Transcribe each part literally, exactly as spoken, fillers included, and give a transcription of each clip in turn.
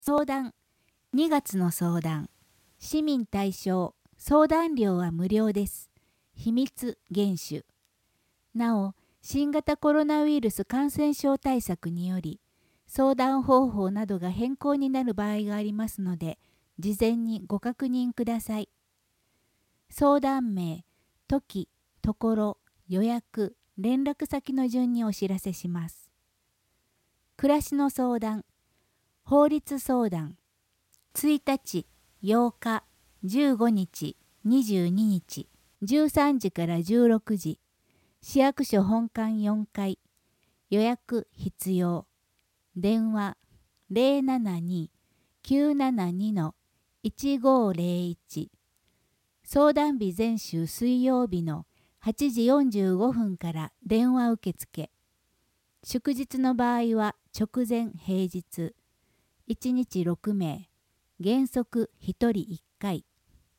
相談。にがつの相談。市民対象。相談料は無料です。秘密厳守。なお、新型コロナウイルス感染症対策により、相談方法などが変更になる場合がありますので、事前にご確認ください。相談名、時、ところ、予約、連絡先の順にお知らせします。暮らしの相談。法律相談。ついたち、ようか、じゅうごにち、にじゅうににち、じゅうさんじからじゅうろくじ、市役所本館よんかい、予約必要。電話 ゼロななに きゅうななに いちごゼロいち。相談日前週水曜日のはちじよんじゅうごふんから電話受付。祝日の場合は直前平日。いちにちろくめい。原則ひとりいっかい。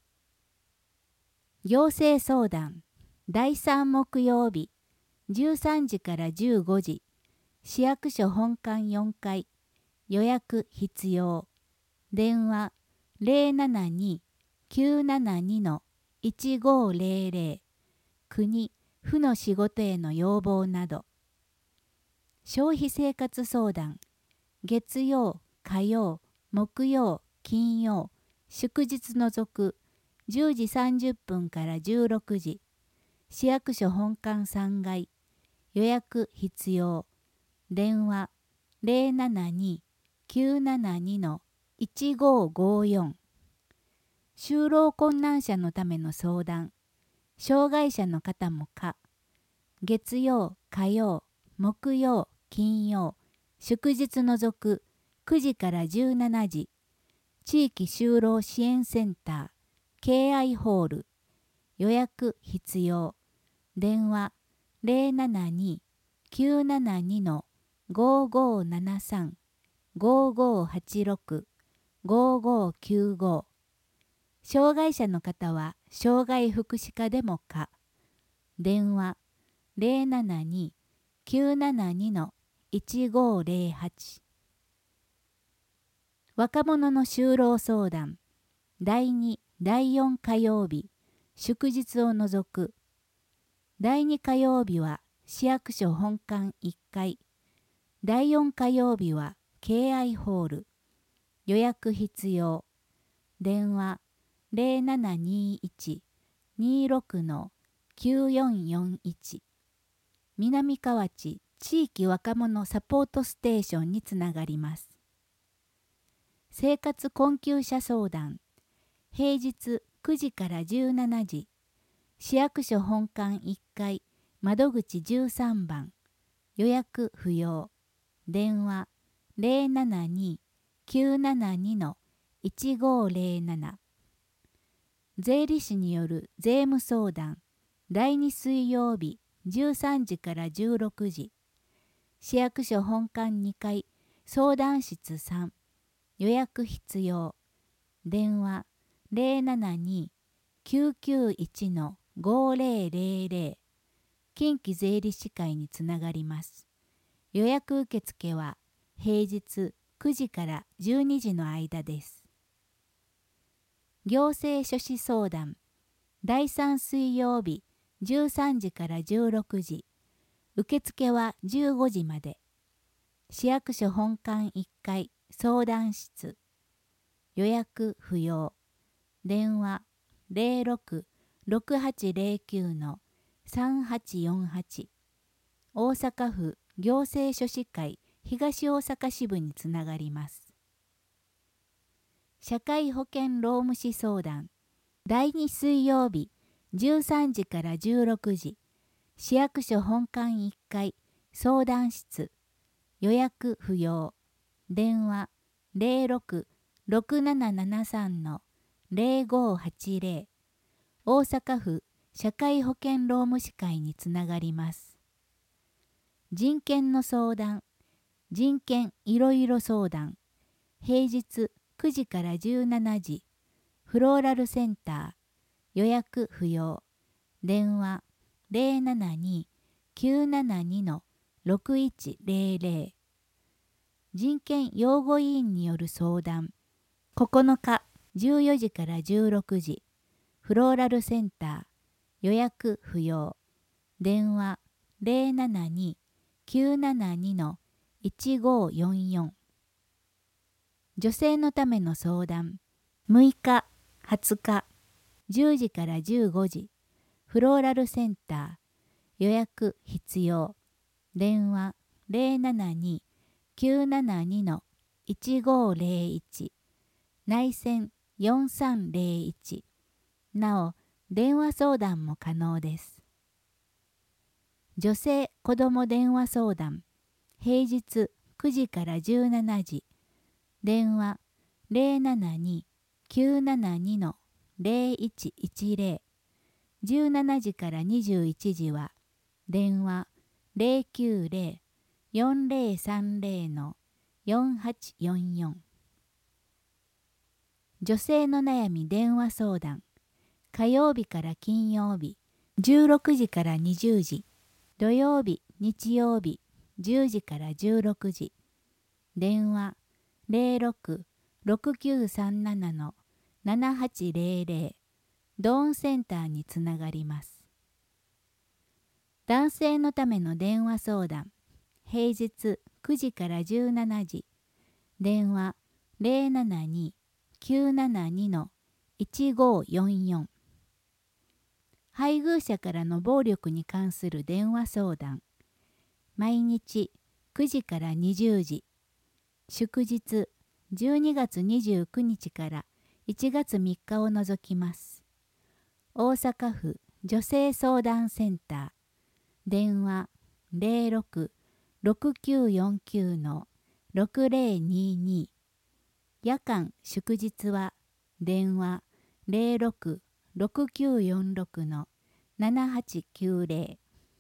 行政相談。だいさん木曜日。じゅうさんじからじゅうごじ。市役所本館よんかい。予約必要。電話 ゼロななに きゅうななに いちごゼロゼロ。国、府の仕事への要望など。消費生活相談。月曜、火曜、木曜、金曜、祝日除くじゅうじさんじゅっぷんからじゅうろくじ。市役所本館さんがい。予約必要。電話 ゼロななに きゅうななに いちごごよん。就労困難者のための相談。障害者の方も可。月曜、火曜、木曜、金曜、祝日除くくじからじゅうしちじ。地域就労支援センター、敬愛ホール。予約必要。電話 ゼロななに きゅうななに ごごななさん ごごはちろく ごごきゅうご。障害者の方は障害福祉課でも可。電話 ゼロななに きゅうななに いちごゼロはち。若者の就労相談。だいに、だいよん火曜日、祝日を除く。だいに火曜日は市役所本館いっかい。だいよん火曜日は敬愛ホール。予約必要。電話 ゼロななにいち にろく きゅうよんよんいち。南河内地域若者サポートステーションにつながります。生活困窮者相談。平日くじからじゅうしちじ。市役所本館いっかい、窓口じゅうさんばん。予約不要。電話 ゼロななに きゅうななに いちごゼロなな。税理士による税務相談。だいに水曜日、じゅうさんじからじゅうろくじ。市役所本館にかい、相談室さん。予約必要。電話 ゼロななに きゅうきゅういち ごゼロゼロゼロ。近畿税理士会につながります。予約受付は平日くじからじゅうにじの間です。行政書士相談。だいさん水曜日じゅうさんじからじゅうろくじ。受付はじゅうごじまで。市役所本館いっかい相談室。予約不要。電話 ゼロろく ろくはちゼロきゅう さんはちよんはち。大阪府行政書士会東大阪支部につながります。社会保険労務士相談。だいに水曜日じゅうさんじからじゅうろくじ。市役所本館いっかい相談室。予約不要。電話 ゼロろく ろくななななさん ゼロごはちゼロ。大阪府社会保険労務士会につながります。人権の相談。人権いろいろ相談。平日くじからじゅうしちじ。フローラルセンター。予約不要。電話 ゼロななに きゅうななに ろくいちゼロゼロ。 人権擁護委員による相談。ここのかじゅうよじからじゅうろくじ。フローラルセンター。予約不要。電話 ゼロななに きゅうななに いちごよんよん。女性のための相談。むいか、はつか、じゅうじからじゅうごじ。フローラルセンター。予約必要。電話 ゼロななに きゅうななに いちごゼロいち。内線よんさんゼロいち。なお、電話相談も可能です。女性子ども電話相談。平日くじからじゅうしちじ。電話 ゼロななに きゅうななに ゼロいちいちゼロ。じゅうしちじからにじゅういちじは電話 ゼロきゅうゼロ よんゼロさんゼロ よんはちよんよん。女性の悩み電話相談。火曜日から金曜日じゅうろくじからにじゅうじ。土曜日、日曜日じゅうじからじゅうろくじ。電話 ゼロろく ろくきゅうさんなな ななはちゼロゼロ。ドーンセンターにつながります。男性のための電話相談。平日くじからじゅうしちじ。電話 ゼロななに きゅうななに いちごよんよん。配偶者からの暴力に関する電話相談。毎日くじからにじゅうじ。祝日じゅうにがつにじゅうくにちからいちがつみっかを除きます。大阪府女性相談センター。電話 ゼロろく ろくきゅうよんきゅう ろくゼロにに。夜間祝日は電話 ゼロろく ろくきゅうよんろく ななはちきゅうゼロ。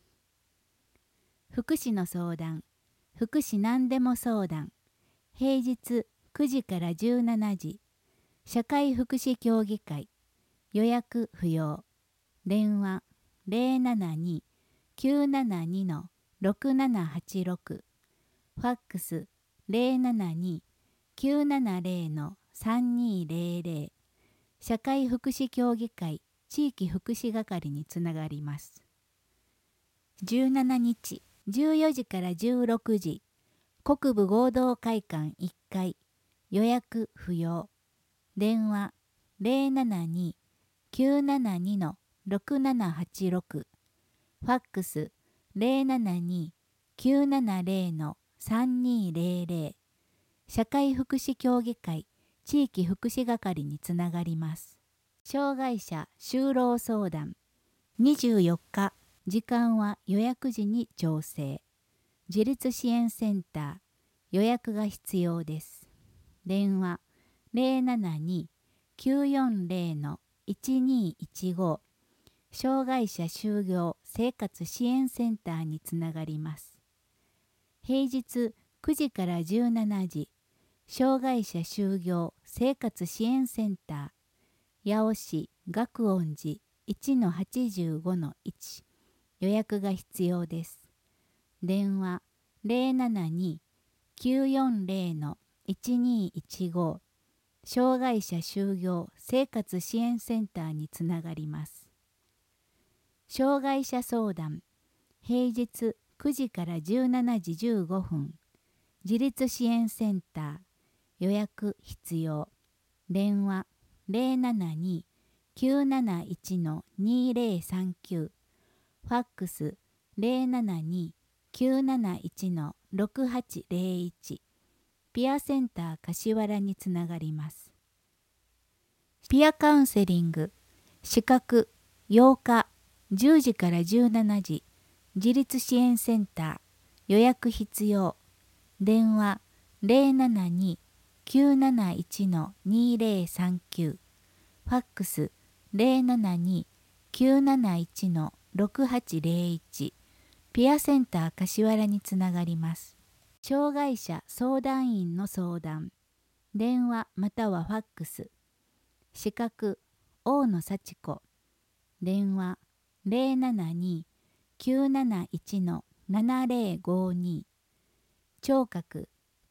福祉の相談。福祉何でも相談。平日くじからじゅうしちじ。社会福祉協議会。予約不要。電話 ゼロななに きゅうななに ろくななはちろく。ファックス ゼロななに きゅうななゼロ さんにゼロゼロ。社会福祉協議会地域福祉係につながります。じゅうしちにちじゅうよじからじゅうろくじ。国部合同会館いっかい。予約不要。電話 ゼロななに きゅうななに ろくななはちろく。ファックス ゼロななに きゅうななゼロ さんにゼロゼロ。社会福祉協議会地域福祉係につながります。障害者就労相談。にじゅうよっか、時間は予約時に調整。自立支援センター。予約が必要です。電話 ゼロななに きゅうよんゼロ いちにいちご。障害者就業生活支援センターにつながります。平日くじからじゅうしちじ。障害者就業生活支援センター。八尾市学音寺 いちのはちじゅうごのいち。予約が必要です。電話 ゼロななに きゅうよんゼロ いちにいちご。障害者就業生活支援センターにつながります。障害者相談。平日くじからじゅうしちじじゅうごふん。自立支援センター。予約必要。電話 ゼロななに きゅうなないち にゼロさんきゅう。ファックス ゼロななに きゅうなないち ろくはちゼロいち。ピアセンター柏原につながります。ピアカウンセリング。資格ようかじゅうじからじゅうしちじ。自立支援センター。予約必要。電話 ゼロななに きゅうなないち にゼロさんきゅう。ファックス ゼロななに きゅうなないち ろくはちゼロいち。ピアセンター柏原につながります。障害者相談員の相談。電話またはファックス。資格大野幸子。電話 ゼロななに きゅうなないち ななゼロごに。聴覚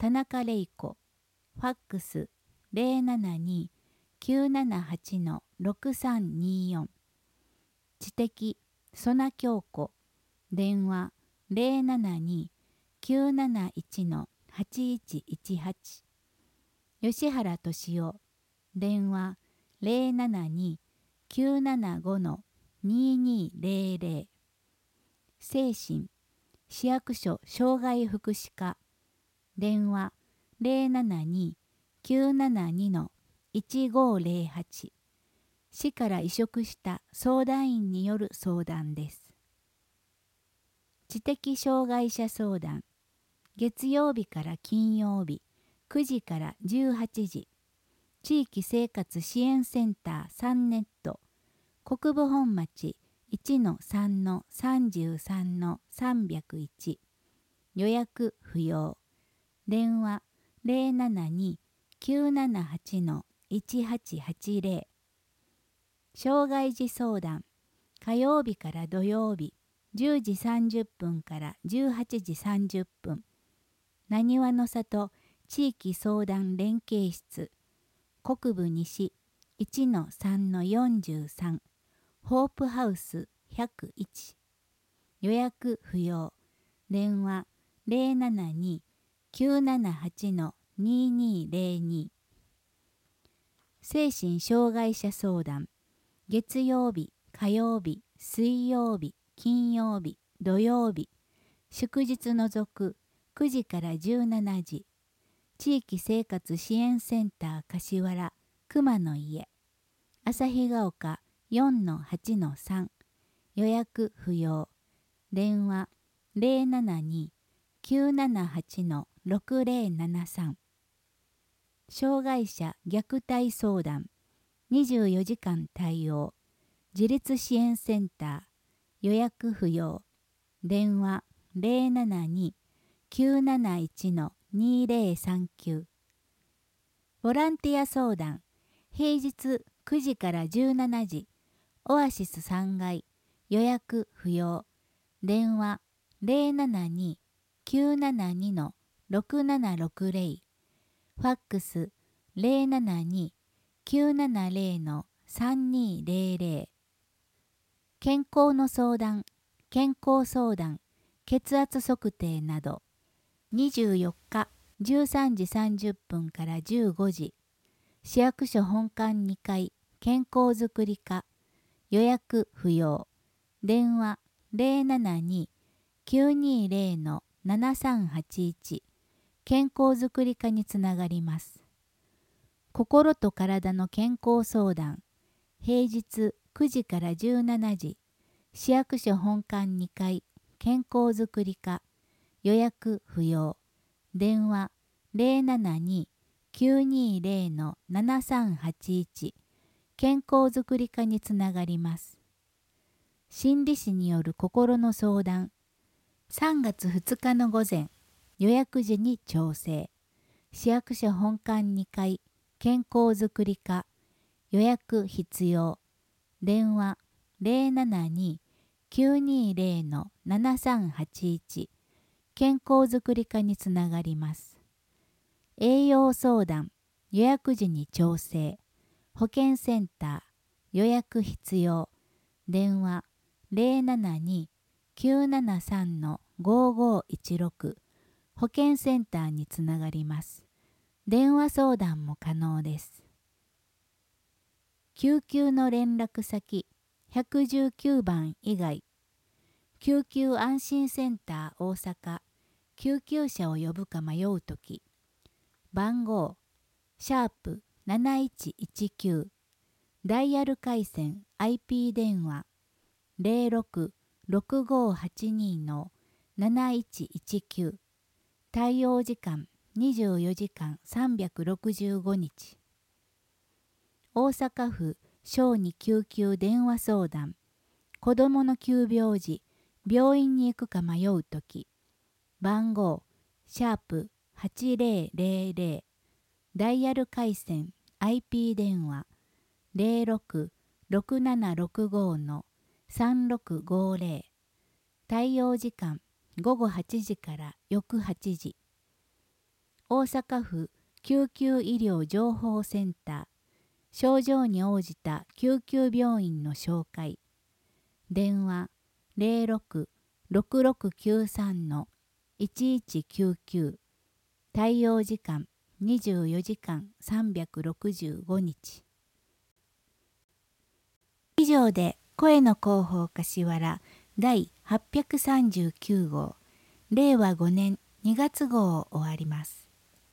田中玲子、ファックス ゼロななに きゅうななはち ろくさんによん、知的曽名京子、電話 ゼロななに きゅうなないち はちいちいちはち、吉原敏夫、電話 ゼロななに きゅうななご ににゼロゼロ、精神市役所障害福祉課、電話 ゼロななに きゅうななに いちごゼロはち、市から委嘱した相談員による相談です。知的障害者相談、月曜日から金曜日くじからじゅうはちじ、地域生活支援センターさんネット、国分本町 いちのさんのさんじゅうさんのさんびゃくいち、予約不要、電話 ゼロななに きゅうななはち いちはちはちゼロ、障害児相談、火曜日から土曜日じゅうじさんじゅっぷんからじゅうはちじさんじゅっぷん、なにわの里地域相談連携室、国分西 いちのさんのよんじゅうさん、ホープハウスひゃくいち、予約不要、電話 ゼロななに きゅうななはち ににゼロに、精神障害者相談、月曜日、火曜日、水曜日、金曜日、土曜日、祝日除くくじからじゅうしちじ、地域生活支援センター柏原熊の家、旭ヶ丘 よんのはちのさん、予約不要、電話 ゼロななに きゅうななはち ろくゼロななさん、障害者虐待相談、にじゅうよじかん対応、自立支援センター、予約不要、電話 ゼロななに きゅうなないち にゼロさんきゅう、ボランティア相談、平日くじからじゅうしちじ、オアシスさんがい、予約不要、電話 ゼロななに きゅうななに ろくななろくゼロ、ファックス ゼロななに きゅうななゼロ さんにゼロゼロ、健康の相談、健康相談、血圧測定など、にじゅうよっかじゅうさんじさんじゅっぷんからじゅうごじ、市役所本館にかい健康づくり課、予約不要、電話 ゼロななに きゅうにゼロ ななさんはちいち、健康づくり課につながります。心と体の健康相談、平日くじからじゅうしちじ、市役所本館にかい健康づくり課、予約不要、電話 ゼロななに きゅうにゼロ ななさんはちいち、健康づくり課につながります。心理師による心の相談、さんがつふつかの午前、予約時に調整、市役所本館にかい健康づくり課、予約必要、電話 ゼロななに きゅうにゼロ ななさんはちいち、健康づくり課につながります。栄養相談、予約時に調整、保健センター、予約必要、電話 ゼロななに きゅうななさん ごごいちろく、保健センターにつながります。電話相談も可能です。救急の連絡先、いちいちきゅうばん以外、救急安心センター大阪、救急車を呼ぶか迷うとき、番号、シャープなないちいちきゅう、ダイヤル回線 アイピー 電話、ゼロろく ろくごはちに なないちいちきゅう、対応時間にじゅうよじかんさんびゃくろくじゅうごにち。大阪府小児救急電話相談、子どもの急病時、病院に行くか迷うとき、番号、シャープはちぜろぜろぜろ、ダイヤル回線 アイピー 電話、ゼロろく ろくななろくご さんろくごゼロ、対応時間午後はちじから翌はちじ。 大阪府救急医療情報センター、症状に応じた救急病院の紹介。電話 ゼロろく ろくろくきゅうさん いちいちきゅうきゅう。対応時間にじゅうよじかんさんびゃくろくじゅうごにち。以上で声の広報柏原第はっぴゃくさんじゅうきゅう号、れいわごねんにがつ号を終わります。